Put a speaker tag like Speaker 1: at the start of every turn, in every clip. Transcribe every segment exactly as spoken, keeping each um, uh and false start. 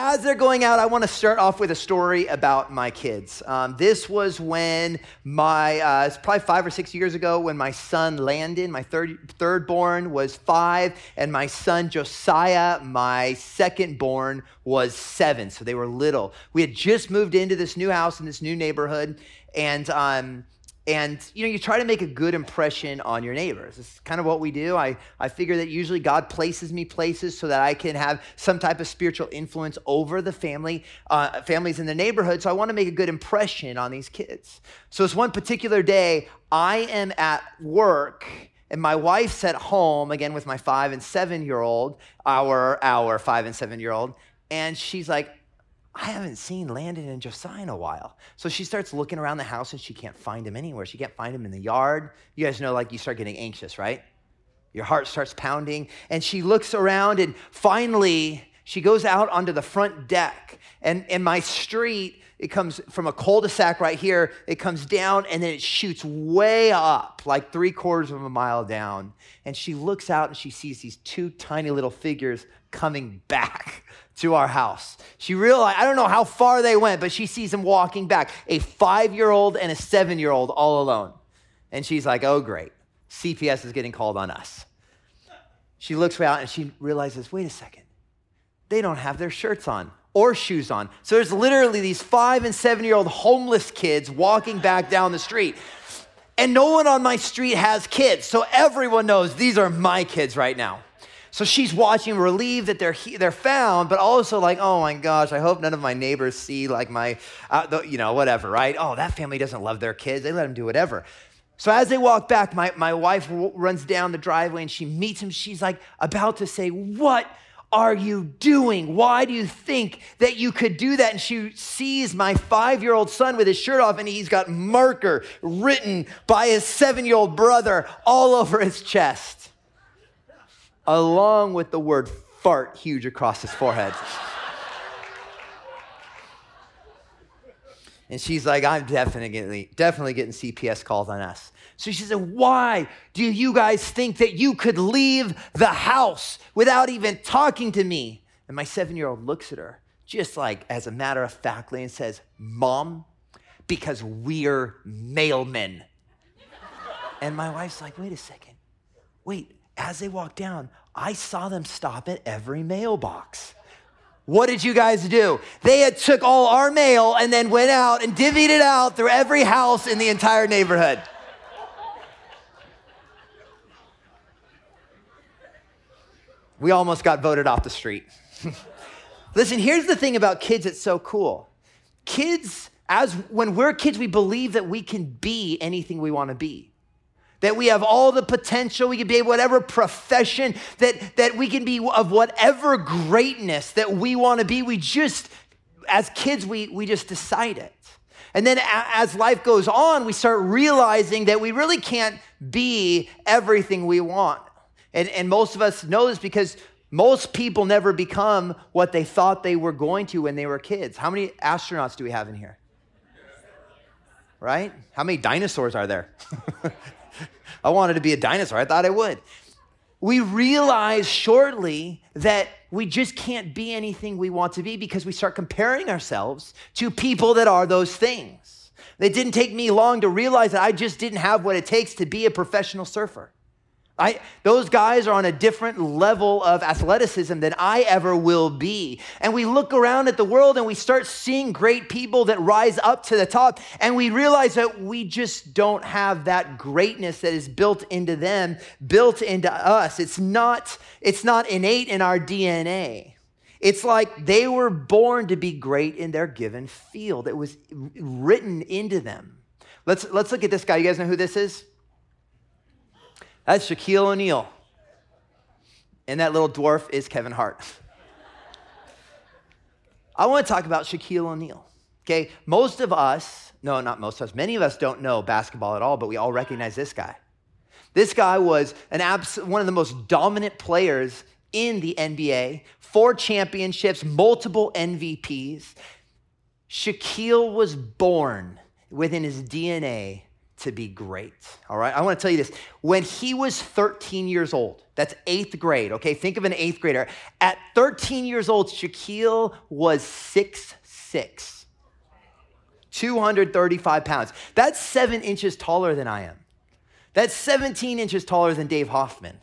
Speaker 1: as they're going out, I want to start off with a story about my kids. Um, this was when my, uh, it's probably five or six years ago when my son Landon, my third, third born, was five, and my son Josiah, my second born, was seven. So they were little. We had just moved into this new house in this new neighborhood, and um, And, you know, you try to make a good impression on your neighbors. It's kind of what we do. I, I figure that usually God places me places so that I can have some type of spiritual influence over the family, uh, families in the neighborhood. So I want to make a good impression on these kids. So it's one particular day, I am at work and my wife's at home, again, with my five and seven-year-old, our, our five and seven-year-old. And she's like, I haven't seen Landon and Josiah in a while. So she starts looking around the house and she can't find him anywhere. She can't find him in the yard. You guys know, like, you start getting anxious, right? Your heart starts pounding. And she looks around and finally she goes out onto the front deck. And in my street, it comes from a cul-de-sac right here. It comes down and then it shoots way up, like three quarters of a mile down. And she looks out and she sees these two tiny little figures coming back to our house. She realized, I don't know how far they went, but she sees them walking back, a five-year-old and a seven-year-old all alone. And she's like, oh, great. C P S is getting called on us. She looks out and she realizes, wait a second. They don't have their shirts on or shoes on. So there's literally these five and seven-year-old homeless kids walking back down the street. And no one on my street has kids. So everyone knows these are my kids right now. So she's watching, relieved that they're they're found, but also like, oh my gosh, I hope none of my neighbors see like my, uh, the, you know, whatever, right? Oh, that family doesn't love their kids. They let them do whatever. So as they walk back, my, my wife w- runs down the driveway and she meets him. She's like about to say, what are you doing? Why do you think that you could do that? And she sees my five-year-old son with his shirt off and he's got marker written by his seven-year-old brother all over his chest, along with the word fart huge across his forehead. And she's like, I'm definitely, definitely getting C P S called on us. So she said, why do you guys think that you could leave the house without even talking to me? And my seven-year-old looks at her, just like as a matter of factly, and says, Mom, because we're mailmen. And my wife's like, wait a second, wait. As they walked down, I saw them stop at every mailbox. What did you guys do? They had took all our mail and then went out and divvied it out through every house in the entire neighborhood. We almost got voted off the street. Listen, here's the thing about kids that's so cool. Kids, as when we're kids, we believe that we can be anything we want to be. That we have all the potential, we can be whatever profession, that, that we can be of whatever greatness that we want to be. We just, as kids, we, we just decide it. And then as life goes on, we start realizing that we really can't be everything we want. And, and most of us know this because most people never become what they thought they were going to when they were kids. How many astronauts do we have in here? Right? How many dinosaurs are there? I wanted to be a dinosaur. I thought I would. We realize shortly that we just can't be anything we want to be because we start comparing ourselves to people that are those things. It didn't take me long to realize that I just didn't have what it takes to be a professional surfer. I, those guys are on a different level of athleticism than I ever will be. And we look around at the world and we start seeing great people that rise up to the top. And we realize that we just don't have that greatness that is built into them, built into us. It's not, it's not innate in our D N A. It's like they were born to be great in their given field. It was written into them. Let's, let's look at this guy. You guys know who this is? That's Shaquille O'Neal. And that little dwarf is Kevin Hart. I want to talk about Shaquille O'Neal. Okay, most of us, no, not most of us, many of us don't know basketball at all, but we all recognize this guy. This guy was an abs- one of the most dominant players in the N B A, four championships, multiple M V Ps. Shaquille was born within his D N A to be great, all right? I want to tell you this. When he was thirteen years old, that's eighth grade, okay? Think of an eighth grader. At thirteen years old, Shaquille was six six, two hundred thirty-five pounds. That's seven inches taller than I am. That's seventeen inches taller than Dave Hoffman.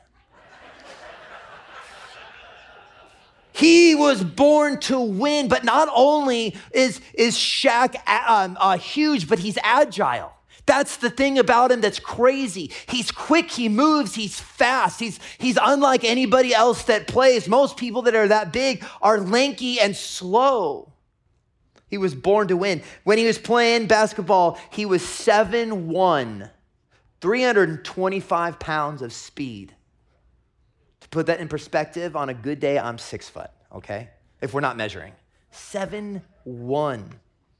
Speaker 1: He was born to win, but not only is, is Shaq um, uh, huge, but he's agile. That's the thing about him that's crazy. He's quick, he moves, he's fast. He's, he's unlike anybody else that plays. Most people that are that big are lanky and slow. He was born to win. When he was playing basketball, he was seven one, three hundred twenty-five pounds of speed. To put that in perspective, on a good day, I'm six foot, okay? If we're not measuring. seven one.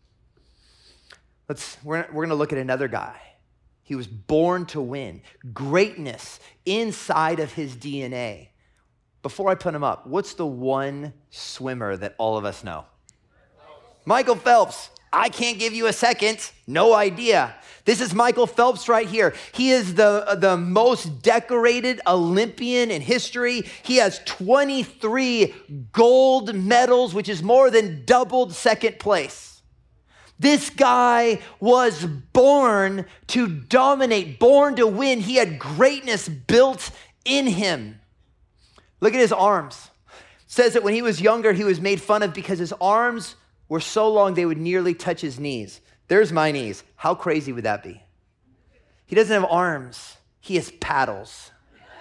Speaker 1: Let's, we're, we're gonna look at another guy. He was born to win. Greatness inside of his D N A. Before I put him up, what's the one swimmer that all of us know? Michael Phelps. I can't give you a second. No idea. This is Michael Phelps right here. He is the, the most decorated Olympian in history. He has twenty-three gold medals, which is more than doubled second place. This guy was born to dominate, born to win. He had greatness built in him. Look at his arms. It says that when he was younger, he was made fun of because his arms were so long they would nearly touch his knees. There's my knees. How crazy would that be? He doesn't have arms. He has paddles.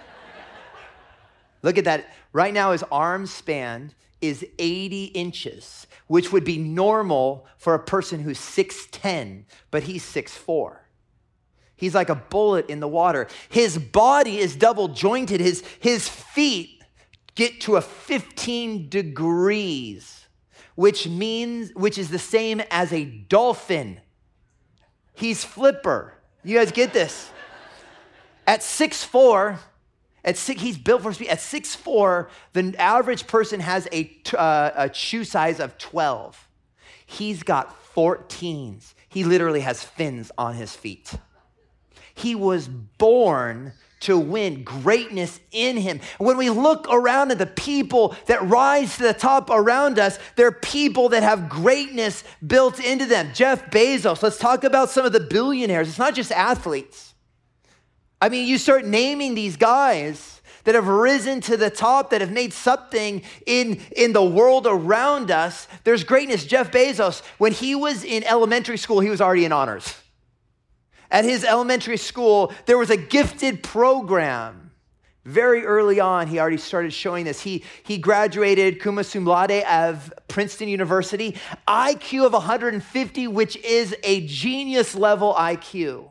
Speaker 1: Look at that. Right now, his arm span is eighty inches, which would be normal for a person who's six ten, but he's six four. He's like a bullet in the water. His body is double jointed. His, his feet get to a fifteen degrees. Which means, which is the same as a dolphin. He's flipper. You guys get this? At six four, at six, he's built for speed. At six four, the average person has a, uh, a shoe size of twelve. He's got fourteens. He literally has fins on his feet. He was born to win, greatness in him. When we look around at the people that rise to the top around us, they're people that have greatness built into them. Jeff Bezos, let's talk about some of the billionaires. It's not just athletes. I mean, you start naming these guys that have risen to the top, that have made something in, in the world around us. There's greatness. Jeff Bezos, when he was in elementary school, he was already in honors. At his elementary school, there was a gifted program. Very early on, he already started showing this. He, he graduated cum laude of Princeton University, I Q of one hundred fifty, which is a genius level I Q.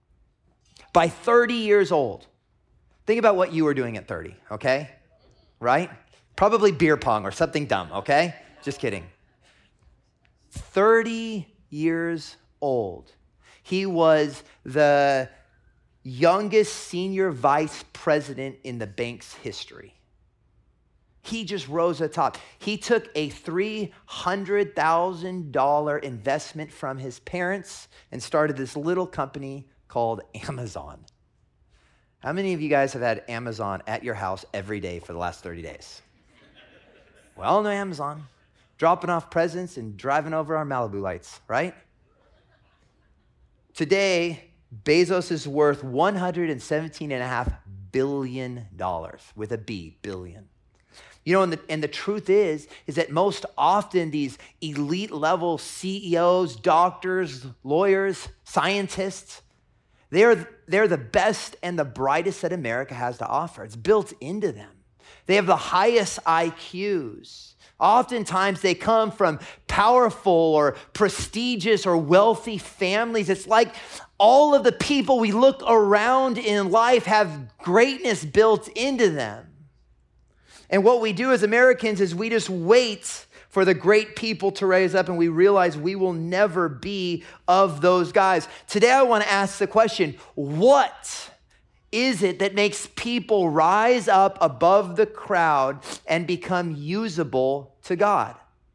Speaker 1: By thirty years old. Think about what you were doing at thirty, okay? Right? Probably beer pong or something dumb, okay? Just kidding. thirty years old. He was the youngest senior vice president in the bank's history. He just rose to the top. He took a three hundred thousand dollars investment from his parents and started this little company called Amazon. How many of you guys have had Amazon at your house every day for the last thirty days? We all know Amazon. Dropping off presents and driving over our Malibu lights, right? Today, Bezos is worth one hundred seventeen point five billion dollars with a B, billion. You know, and the, and the truth is, is that most often these elite level C E Os, doctors, lawyers, scientists, they're, they're the best and the brightest that America has to offer. It's built into them. They have the highest I Qs. Oftentimes they come from powerful or prestigious or wealthy families. It's like all of the people we look around in life have greatness built into them. And what we do as Americans is we just wait for the great people to raise up, and we realize we will never be of those guys. Today I want to ask the question, what is it that makes people rise up above the crowd and become usable to God?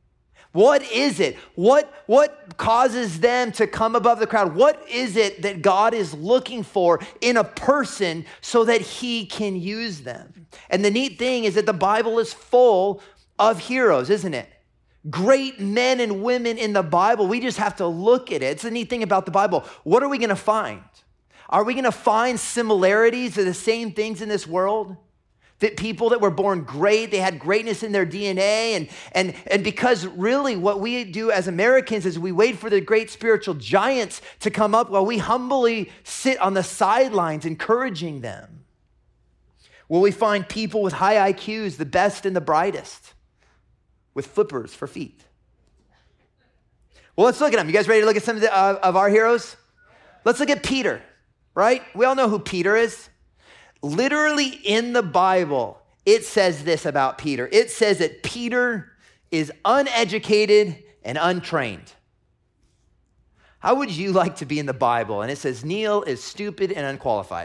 Speaker 1: What is it? What, what causes them to come above the crowd? What is it that God is looking for in a person so that he can use them? And the neat thing is that the Bible is full of heroes, isn't it? Great men and women in the Bible. We just have to look at it. It's the neat thing about the Bible. What are we going to find? Are we going to find similarities to the same things in this world? That people that were born great, they had greatness in their D N A. And, and, and because really what we do as Americans is we wait for the great spiritual giants to come up while we humbly sit on the sidelines encouraging them. Will we find people with high I Qs, the best and the brightest, with flippers for feet? Well, let's look at them. You guys ready to look at some of, the, uh, of our heroes? Let's look at Peter, right? We all know who Peter is. Literally in the Bible, it says this about Peter. It says that Peter is uneducated and untrained. How would you like to be in the Bible? And it says Neil is stupid and unqualified.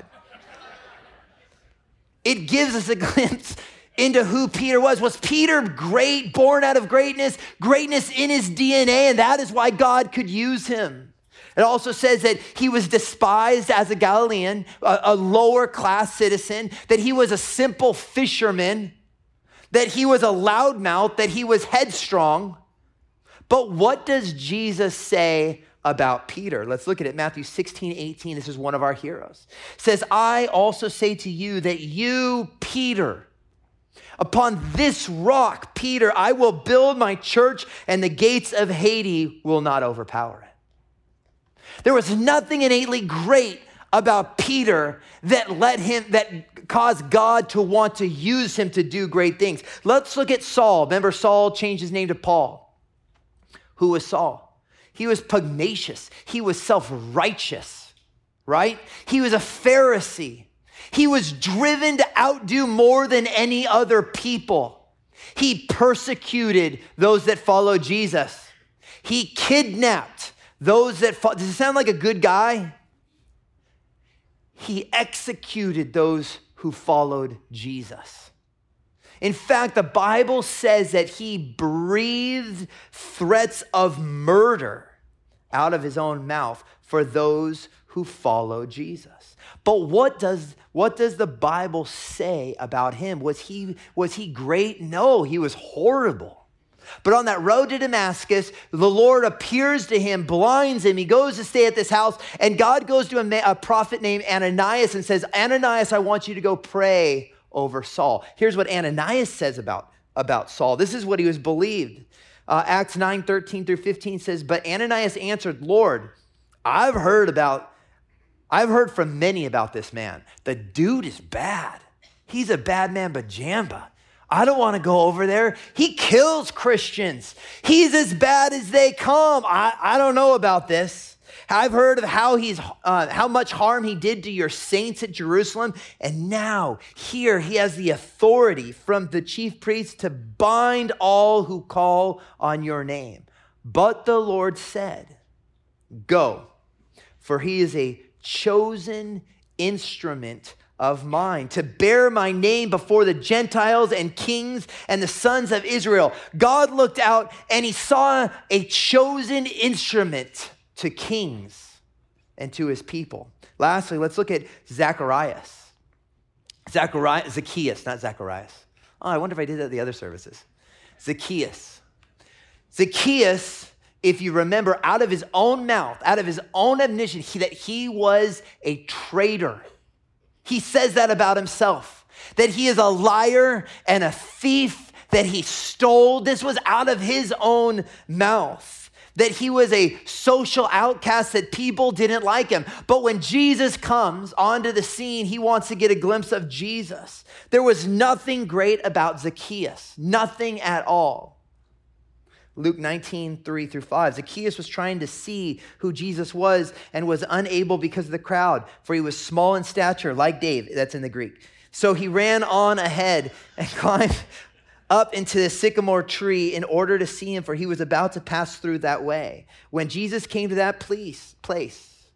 Speaker 1: It gives us a glimpse into who Peter was. Was Peter great, born out of greatness, greatness in his D N A, and that is why God could use him? It also says that he was despised as a Galilean, a, a lower class citizen, that he was a simple fisherman, that he was a loudmouth, that he was headstrong. But what does Jesus say about Peter? Let's look at it. Matthew sixteen, eighteen, this is one of our heroes. It says, I also say to you that you, Peter, upon this rock, Peter, I will build my church and the gates of Hades will not overpower it. There was nothing innately great about Peter that led him, that caused God to want to use him to do great things. Let's look at Saul. Remember, Saul changed his name to Paul. Who was Saul? He was pugnacious. He was self-righteous, right? He was a Pharisee. He was driven to outdo more than any other people. He persecuted those that followed Jesus. He kidnapped those that fought. Does it sound like a good guy? He executed those who followed Jesus. In fact, the Bible says that he breathed threats of murder out of his own mouth for those who followed Jesus. But what does, what does the Bible say about him? Was he, was he great? No, he was horrible. But on that road to Damascus, the Lord appears to him, blinds him. He goes to stay at this house, and God goes to a, a prophet named Ananias and says, Ananias, I want you to go pray over Saul. Here's what Ananias says about, about Saul. This is what he was believed. Uh, Acts nine, thirteen through fifteen says, but Ananias answered, Lord, I've heard about, I've heard from many about this man. The dude is bad. He's a bad man, bajamba. I don't want to go over there. He kills Christians. He's as bad as they come. I, I don't know about this. I've heard of how he's uh, how much harm he did to your saints at Jerusalem. And now here he has the authority from the chief priest to bind all who call on your name. But the Lord said, go, for he is a chosen instrument of mine to bear my name before the Gentiles and kings and the sons of Israel. God looked out and he saw a chosen instrument to kings and to his people. Lastly, let's look at Zacharias. Zacharias, Zacchaeus, not Zacharias. Oh, I wonder if I did that at the other services. Zacchaeus. Zacchaeus, if you remember, out of his own mouth, out of his own admission, he, that he was a traitor. He says that about himself, that he is a liar and a thief, that he stole. This was out of his own mouth, that he was a social outcast, that people didn't like him. But when Jesus comes onto the scene, he wants to get a glimpse of Jesus. There was nothing great about Zacchaeus, nothing at all. Luke nineteen, three through five. Zacchaeus was trying to see who Jesus was and was unable because of the crowd, for he was small in stature, like Dave. That's in the Greek. So he ran on ahead and climbed up into the sycamore tree in order to see him, for he was about to pass through that way. When Jesus came to that place, place,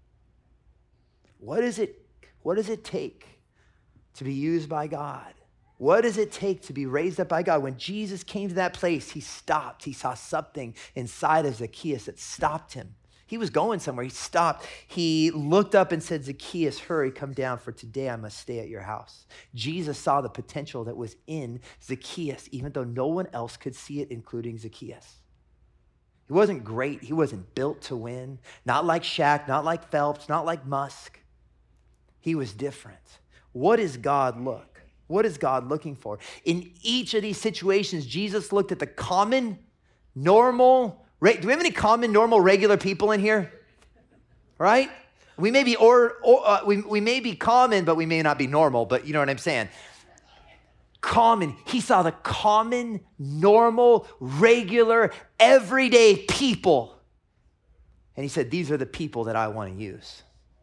Speaker 1: what is it, what does it take to be used by God? What does it take to be raised up by God? When Jesus came to that place, he stopped. He saw something inside of Zacchaeus that stopped him. He was going somewhere. He stopped. He looked up and said, Zacchaeus, hurry, come down, for today I must stay at your house. Jesus saw the potential that was in Zacchaeus, even though no one else could see it, including Zacchaeus. He wasn't great. He wasn't built to win. Not like Shaq, not like Phelps, not like Musk. He was different. What does God look? What is God looking for? In each of these situations, Jesus looked at the common, normal, do we have any common, normal, regular people in here? Right? We may be or, or uh, we, we may be common, but we may not be normal, but you know what I'm saying. Common. He saw the common, normal, regular, everyday people. And he said, these are the people that I want to use.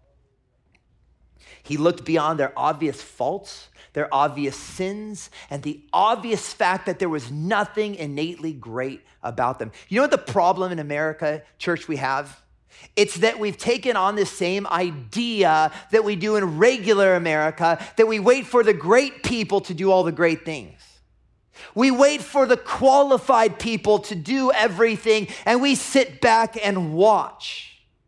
Speaker 1: He looked beyond their obvious faults, their obvious sins, and the obvious fact that there was nothing innately great about them. You know what the problem in America, church, we have? It's that we've taken on this same idea that we do in regular America, that we wait for the great people to do all the great things. We wait for the qualified people to do everything, and we sit back and watch.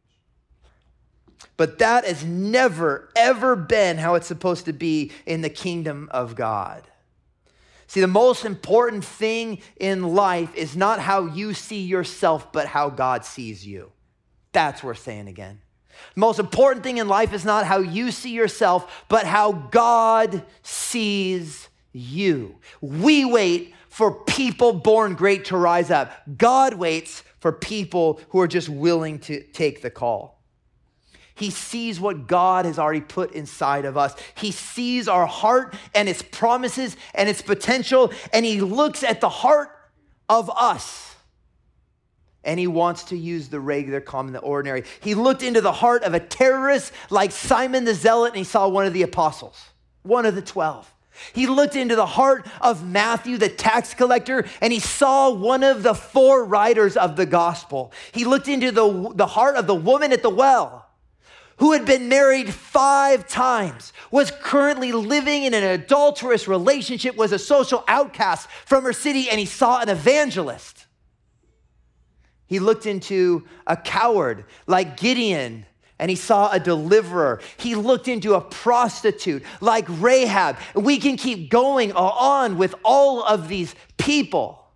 Speaker 1: But that has never, ever been how it's supposed to be in the kingdom of God. See, the most important thing in life is not how you see yourself, but how God sees you. That's worth saying again. The most important thing in life is not how you see yourself, but how God sees you. We wait for people born great to rise up. God waits for people who are just willing to take the call. He sees what God has already put inside of us. He sees our heart and its promises and its potential, and he looks at the heart of us, and he wants to use the regular, common, the ordinary. He looked into the heart of a terrorist like Simon the Zealot, and he saw one of the apostles, one of the twelve. He looked into the heart of Matthew, the tax collector, and he saw one of the four writers of the gospel. He looked into the, the heart of the woman at the well, who had been married five times, was currently living in an adulterous relationship, was a social outcast from her city, and he saw an evangelist. He looked into a coward like Gideon, and he saw a deliverer. He looked into a prostitute like Rahab. We can keep going on with all of these people.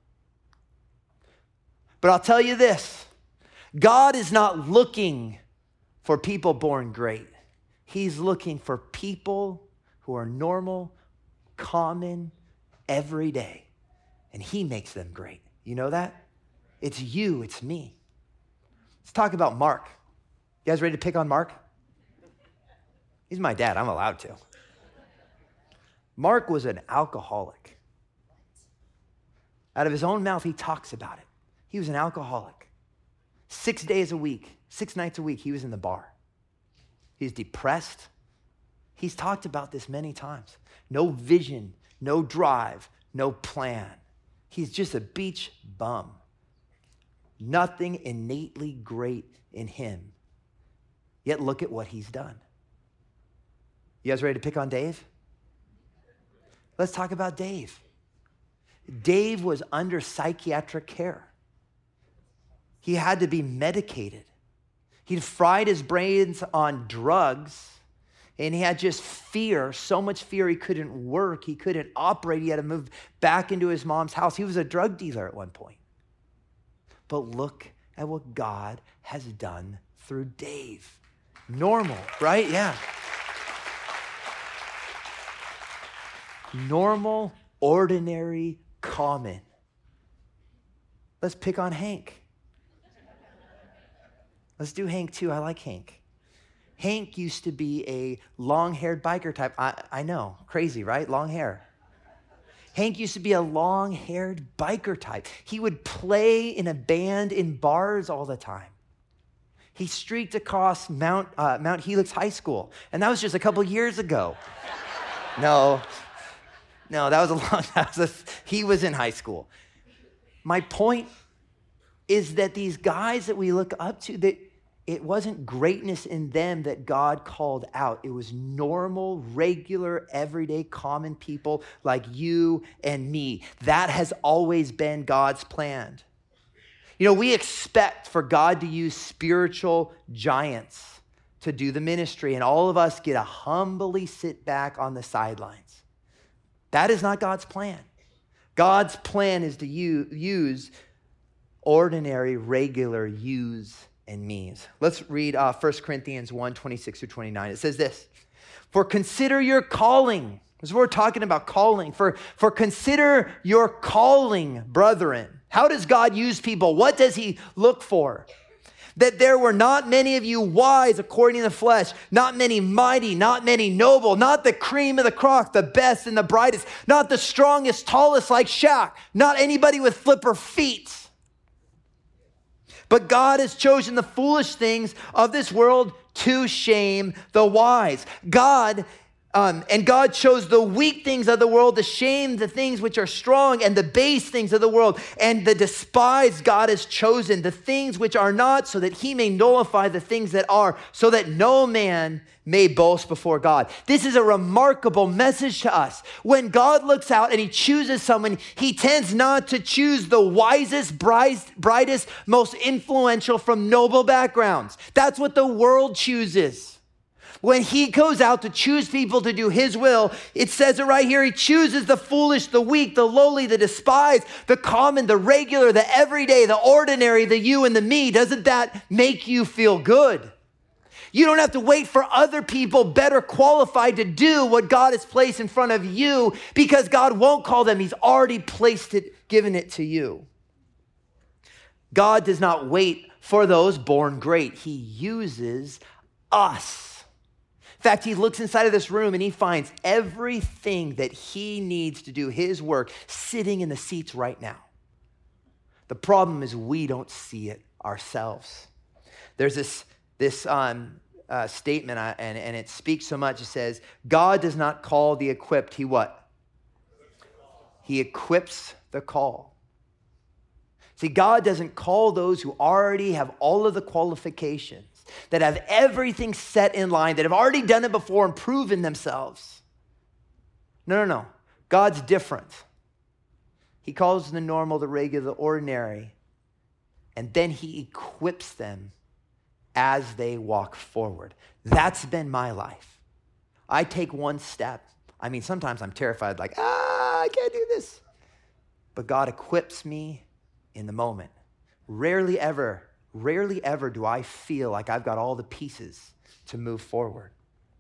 Speaker 1: But I'll tell you this, God is not looking for people born great. He's looking for people who are normal, common, everyday, and he makes them great. You know that? It's you, it's me. Let's talk about Mark. You guys ready to pick on Mark? He's my dad, I'm allowed to. Mark was an alcoholic. Out of his own mouth, he talks about it. He was an alcoholic. Six days a week, six nights a week, he was in the bar. He's depressed. He's talked about this many times. No vision, no drive, no plan. He's just a beach bum. Nothing innately great in him. Yet look at what he's done. You guys ready to pick on Dave? Let's talk about Dave. Dave was under psychiatric care. He had to be medicated. He'd fried his brains on drugs, and he had just fear, so much fear he couldn't work, he couldn't operate, he had to move back into his mom's house. He was a drug dealer at one point. But look at what God has done through Dave. Normal, right? Yeah. Normal, ordinary, common. Let's pick on Hank. Let's do Hank too. I like Hank. Hank used to be a long-haired biker type. I, I know, crazy, right? Long hair. Hank used to be a long-haired biker type. He would play in a band in bars all the time. He streaked across Mount, uh, Mount Helix High School, and that was just a couple years ago. No, no, that was a long, that was a, he was in high school. My point is that these guys that we look up to, that it wasn't greatness in them that God called out. It was normal, regular, everyday, common people like you and me. That has always been God's plan. You know, we expect for God to use spiritual giants to do the ministry, and all of us get to humbly sit back on the sidelines. That is not God's plan. God's plan is to use ordinary, regular yous and me's. Let's read uh, First Corinthians one, twenty-six through twenty-nine. It says this, for consider your calling. This is what we're talking about, calling. For, for consider your calling, brethren. How does God use people? What does he look for? That there were not many of you wise according to the flesh, not many mighty, not many noble, not the cream of the crop, the best and the brightest, not the strongest, tallest like Shaq, not anybody with flipper feet. But God has chosen the foolish things of this world to shame the wise. God, um, and God chose the weak things of the world to shame the things which are strong, and the base things of the world, and the despised God has chosen, the things which are not, so that he may nullify the things that are, so that no man may boast before God. This is a remarkable message to us. When God looks out and he chooses someone, he tends not to choose the wisest, brightest, most influential from noble backgrounds. That's what the world chooses. When he goes out to choose people to do his will, it says it right here. He chooses the foolish, the weak, the lowly, the despised, the common, the regular, the everyday, the ordinary, the you and the me. Doesn't that make you feel good? You don't have to wait for other people better qualified to do what God has placed in front of you, because God won't call them. He's already placed it, given it to you. God does not wait for those born great. He uses us. In fact, he looks inside of this room and he finds everything that he needs to do his work sitting in the seats right now. The problem is we don't see it ourselves. There's this This um, uh, statement, uh, and, and it speaks so much. It says, God does not call the equipped. He what? He equips the call. See, God doesn't call those who already have all of the qualifications, that have everything set in line, that have already done it before and proven themselves. No, no, no. God's different. He calls the normal, the regular, the ordinary, and then he equips them as they walk forward. That's been my life. I take one step. I mean, sometimes I'm terrified, like, ah, I can't do this. But God equips me in the moment. Rarely ever, rarely ever do I feel like I've got all the pieces to move forward.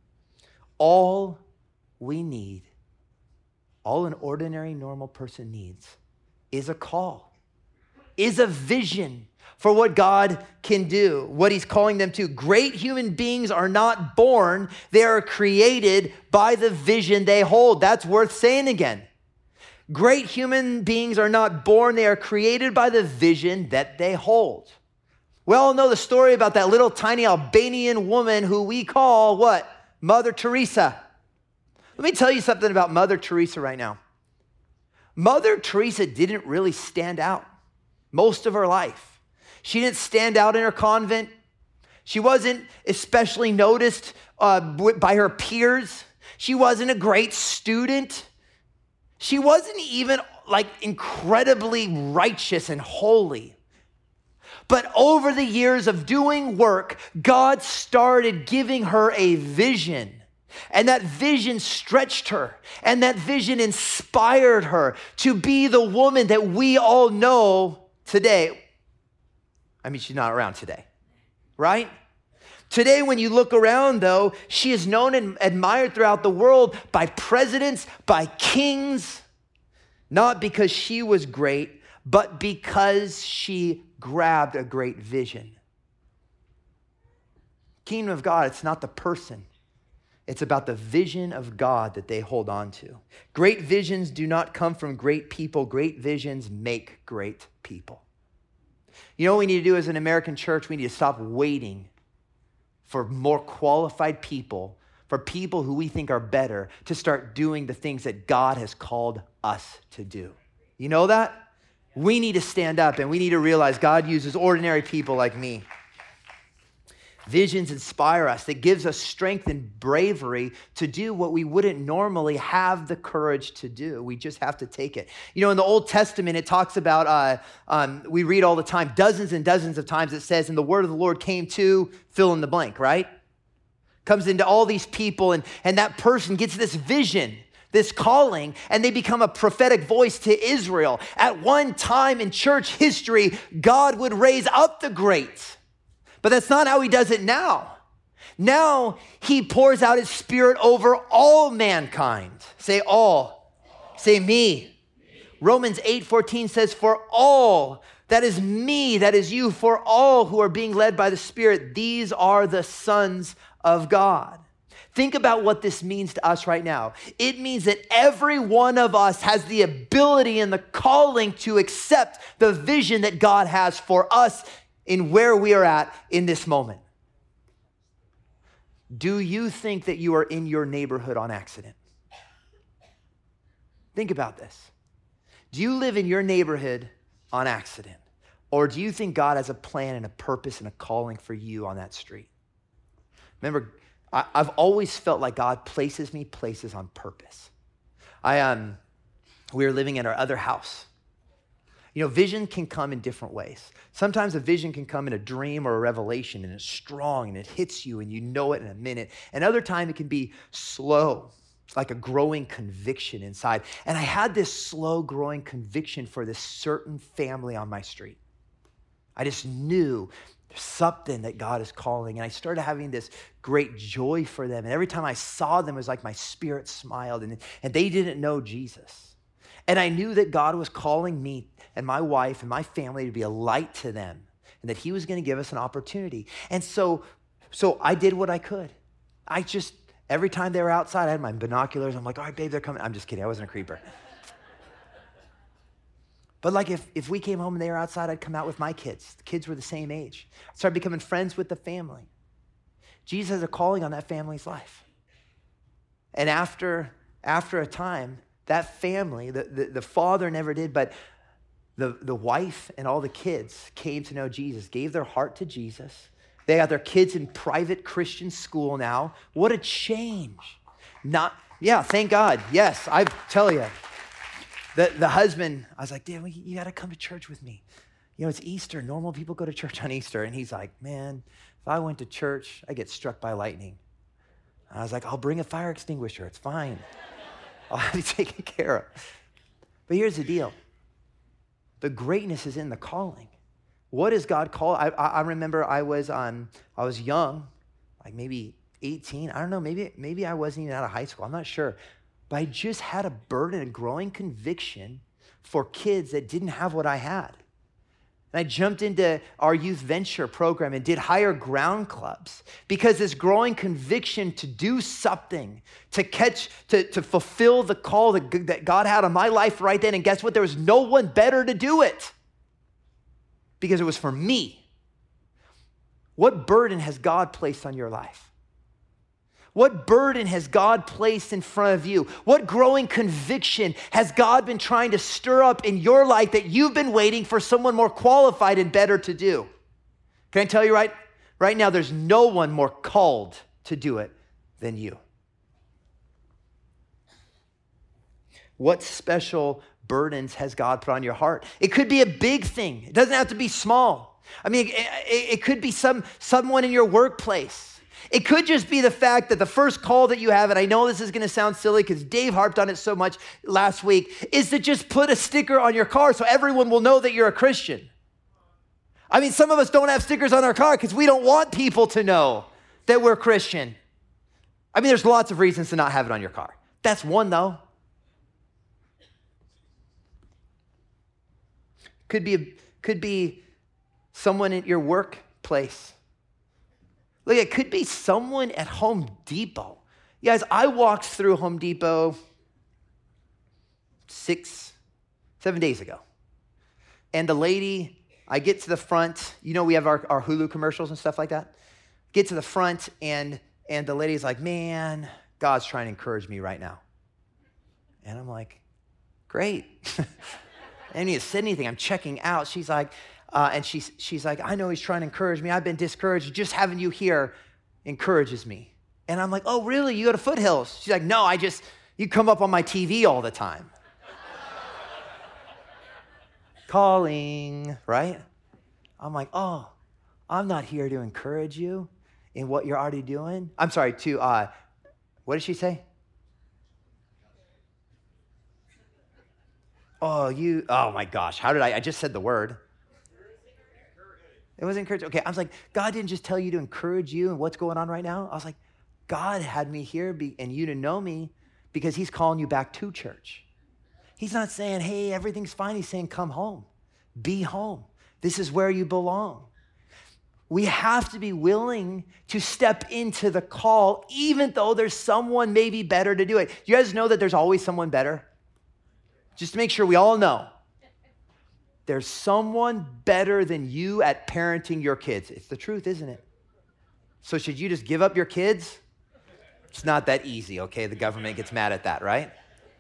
Speaker 1: All we need, all an ordinary, normal person needs, is a call, is a vision for what God can do, what he's calling them to. Great human beings are not born. They are created by the vision they hold. That's worth saying again. Great human beings are not born. They are created by the vision that they hold. We all know the story about that little tiny Albanian woman who we call what? Mother Teresa. Let me tell you something about Mother Teresa right now. Mother Teresa didn't really stand out most of her life. She didn't stand out in her convent. She wasn't especially noticed uh, by her peers. She wasn't a great student. She wasn't even like incredibly righteous and holy. But over the years of doing work, God started giving her a vision. And that vision stretched her. And that vision inspired her to be the woman that we all know today. I mean, she's not around today, right? Today, when you look around, though, she is known and admired throughout the world by presidents, by kings, not because she was great, but because she grabbed a great vision. Kingdom of God, it's not the person. It's about the vision of God that they hold on to. Great visions do not come from great people. Great visions make great people. You know what we need to do as an American church? We need to stop waiting for more qualified people, for people who we think are better, to start doing the things that God has called us to do. You know that? We need to stand up and we need to realize God uses ordinary people like me. Visions inspire us. That gives us strength and bravery to do what we wouldn't normally have the courage to do. We just have to take it. You know, in the Old Testament, it talks about, uh, um, we read all the time, dozens and dozens of times it says, and the word of the Lord came to fill in the blank, right? Comes into all these people, and, and that person gets this vision, this calling, and they become a prophetic voice to Israel. At one time in church history, God would raise up the great. But that's not how he does it now. Now he pours out his spirit over all mankind. Say all. Say me. Romans eight fourteen says, for all, that is me, that is you, for all who are being led by the Spirit, these are the sons of God. Think about what this means to us right now. It means that every one of us has the ability and the calling to accept the vision that God has for us in where we are at in this moment. Do you think that you are in your neighborhood on accident? Think about this. Do you live in your neighborhood on accident? Or do you think God has a plan and a purpose and a calling for you on that street? Remember, I, I've always felt like God places me places on purpose. I um, we were living in our other house. You know, vision can come in different ways. Sometimes a vision can come in a dream or a revelation, and it's strong and it hits you and you know it in a minute. And other time it can be slow. It's like a growing conviction inside. And I had this slow growing conviction for this certain family on my street. I just knew there's something that God is calling. And I started having this great joy for them. And every time I saw them, it was like my spirit smiled, and, and they didn't know Jesus. And I knew that God was calling me and my wife and my family to be a light to them, and that he was going to give us an opportunity. And so, so I did what I could. I just, every time they were outside, I had my binoculars. I'm like, all right, babe, they're coming. I'm just kidding. I wasn't a creeper. But like if, if we came home and they were outside, I'd come out with my kids. The kids were the same age. I started becoming friends with the family. Jesus has a calling on that family's life. And after, after a time, that family, the, the, the father never did, but the, the wife and all the kids came to know Jesus, gave their heart to Jesus. They got their kids in private Christian school now. What a change. Not, yeah, thank God. Yes, I tell you. The, the husband, I was like, Dan, you got to come to church with me. You know, it's Easter. Normal people go to church on Easter. And he's like, man, if I went to church, I get struck by lightning. I was like, I'll bring a fire extinguisher. It's fine. I'll have you taken care of. But here's the deal. The greatness is in the calling. What is God called? I, I, I remember I was on, I was young, like maybe eighteen. I don't know, maybe, maybe I wasn't even out of high school. I'm not sure. But I just had a burden, a growing conviction for kids that didn't have what I had. And I jumped into our youth venture program and did higher ground clubs because this growing conviction to do something, to catch, to, to fulfill the call that, that God had on my life right then. And guess what? There was no one better to do it because it was for me. What burden has God placed on your life? What burden has God placed in front of you? What growing conviction has God been trying to stir up in your life that you've been waiting for someone more qualified and better to do? Can I tell you right, right now, there's no one more called to do it than you. What special burdens has God put on your heart? It could be a big thing. It doesn't have to be small. I mean, it, it, it could be some someone in your workplace. It could just be the fact that the first call that you have, and I know this is going to sound silly because Dave harped on it so much last week, is to just put a sticker on your car so everyone will know that you're a Christian. I mean, some of us don't have stickers on our car because we don't want people to know that we're Christian. I mean, there's lots of reasons to not have it on your car. That's one, though. Could be, could be someone at your workplace. Look, it could be someone at Home Depot. You guys, I walked through Home Depot six, seven days ago. And the lady, I get to the front. You know, we have our, our Hulu commercials and stuff like that. Get to the front, and, and the lady's like, man, God's trying to encourage me right now. And I'm like, great. I didn't need to say anything. I'm checking out. She's like, Uh, and she's, she's like, I know he's trying to encourage me. I've been discouraged. Just having you here encourages me. And I'm like, oh, really? You go to Foothills? She's like, no, I just, you come up on my T V all the time. Calling, right? I'm like, oh, I'm not here to encourage you in what you're already doing. I'm sorry, to, uh, what did she say? Oh, you, oh my gosh, how did I, I just said the word. It was encouraging. Okay, I was like, God didn't just tell you to encourage you and what's going on right now. I was like, God had me here be, and you to know me because he's calling you back to church. He's not saying, hey, everything's fine. He's saying, come home, be home. This is where you belong. We have to be willing to step into the call, even though there's someone maybe better to do it. Do you guys know that there's always someone better? Just to make sure we all know. There's someone better than you at parenting your kids. It's the truth, isn't it? So should you just give up your kids? It's not that easy, okay? The government gets mad at that, right?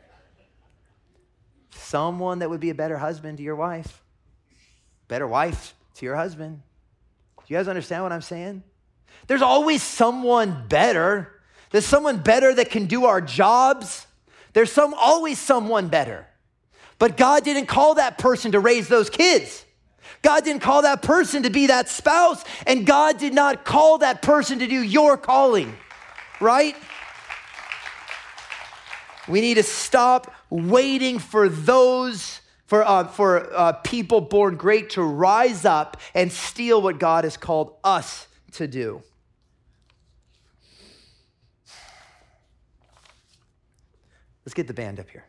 Speaker 1: Someone that would be a better husband to your wife. Better wife to your husband. Do you guys understand what I'm saying? There's always someone better. There's someone better that can do our jobs. There's some always someone better. But God didn't call that person to raise those kids. God didn't call that person to be that spouse. And God did not call that person to do your calling, right? We need to stop waiting for those, for, uh, for uh, people born great to rise up and steal what God has called us to do. Let's get the band up here.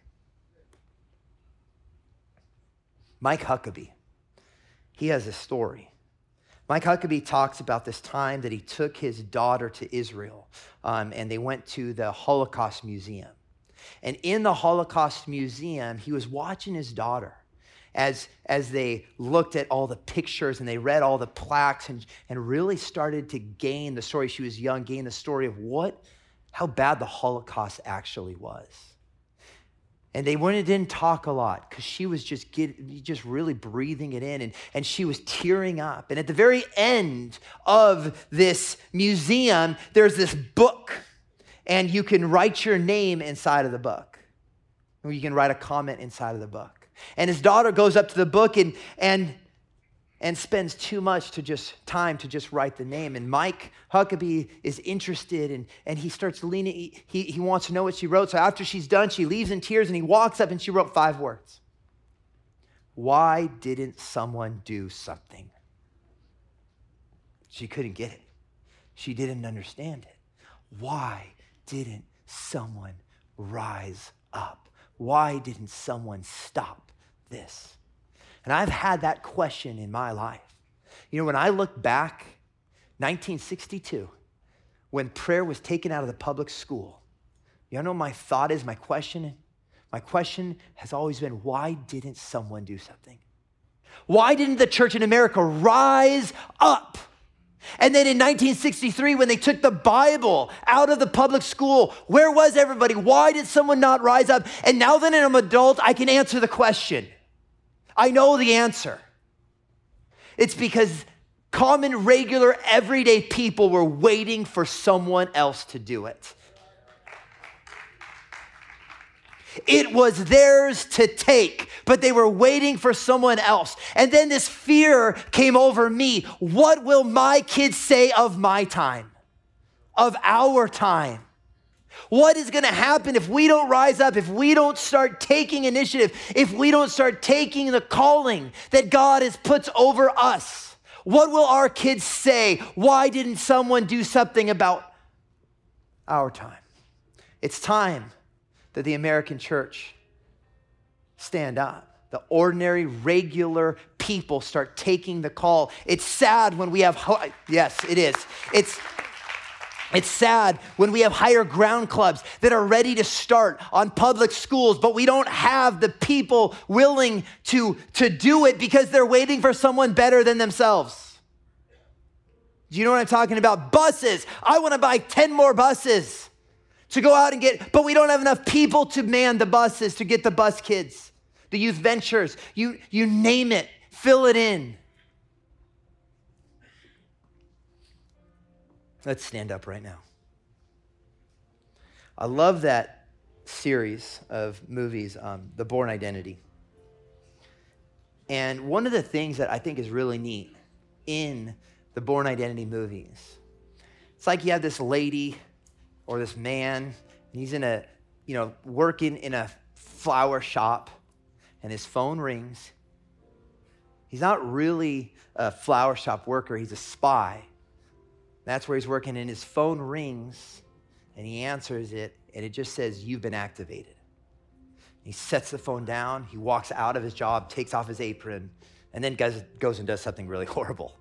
Speaker 1: Mike Huckabee, he has a story. Mike Huckabee talks about this time that he took his daughter to Israel, um, and they went to the Holocaust Museum. And in the Holocaust Museum, he was watching his daughter as, as they looked at all the pictures and they read all the plaques and, and really started to gain the story. She was young, gain the story of what, how bad the Holocaust actually was. And they went and didn't talk a lot because she was just get, just really breathing it in, and, and she was tearing up. And at the very end of this museum, there's this book, and you can write your name inside of the book. Or you can write a comment inside of the book. And his daughter goes up to the book and and and spends too much to just time to just write the name. And Mike Huckabee is interested, and, and he starts leaning, he, he wants to know what she wrote. So after she's done, she leaves in tears, and he walks up and she wrote five words. Why didn't someone do something? She couldn't get it. She didn't understand it. Why didn't someone rise up? Why didn't someone stop this? And I've had that question in my life. You know, when I look back, nineteen sixty-two, when prayer was taken out of the public school, you know what my thought is, my question? My question has always been, why didn't someone do something? Why didn't the church in America rise up? And then in nineteen sixty-three, when they took the Bible out of the public school, where was everybody? Why did someone not rise up? And now that I'm an adult, I can answer the question. I know the answer. It's because common, regular, everyday people were waiting for someone else to do it. It was theirs to take, but they were waiting for someone else. And then this fear came over me. What will my kids say of my time, of our time? What is going to happen if we don't rise up, if we don't start taking initiative, if we don't start taking the calling that God has put over us? What will our kids say? Why didn't someone do something about our time? It's time that the American church stand up. The ordinary, regular people start taking the call. It's sad when we have, ho- yes, it is. It's It's sad when we have higher ground clubs that are ready to start on public schools, but we don't have the people willing to, to do it because they're waiting for someone better than themselves. Do you know what I'm talking about? Buses. I want to buy ten more buses to go out and get, but we don't have enough people to man the buses, to get the bus kids, the youth ventures, you, you name it, fill it in. Let's stand up right now. I love that series of movies, um, The Bourne Identity. And one of the things that I think is really neat in the Bourne Identity movies, it's like you have this lady or this man, and he's in a, you know, working in a flower shop, and his phone rings. He's not really a flower shop worker, he's a spy. That's where he's working, and his phone rings, and he answers it, and it just says, "You've been activated." He sets the phone down, he walks out of his job, takes off his apron, and then goes, goes and does something really horrible.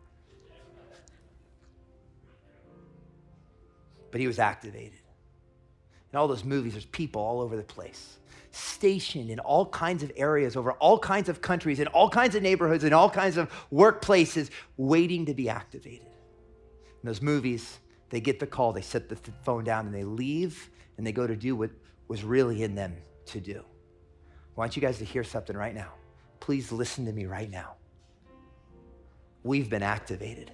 Speaker 1: But he was activated. In all those movies, there's people all over the place, stationed in all kinds of areas, over all kinds of countries, in all kinds of neighborhoods, in all kinds of workplaces, waiting to be activated. In those movies, they get the call, they set the phone down, and they leave, and they go to do what was really in them to do. I want you guys to hear something right now. Please listen to me right now. We've been activated.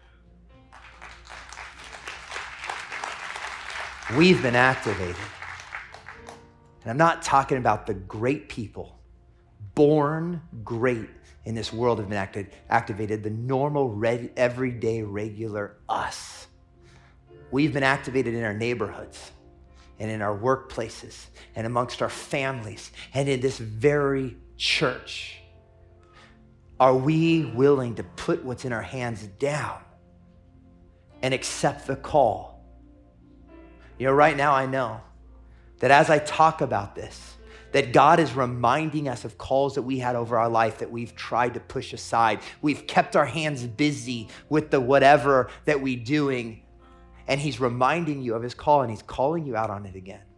Speaker 1: We've been activated. And I'm not talking about the great people, born great in this world have been acti- activated, the normal, red, everyday, regular us. We've been activated in our neighborhoods and in our workplaces and amongst our families and in this very church. Are we willing to put what's in our hands down and accept the call? You know, right now I know that as I talk about this, that God is reminding us of calls that we had over our life that we've tried to push aside. We've kept our hands busy with the whatever that we're doing, and he's reminding you of his call, and he's calling you out on it again.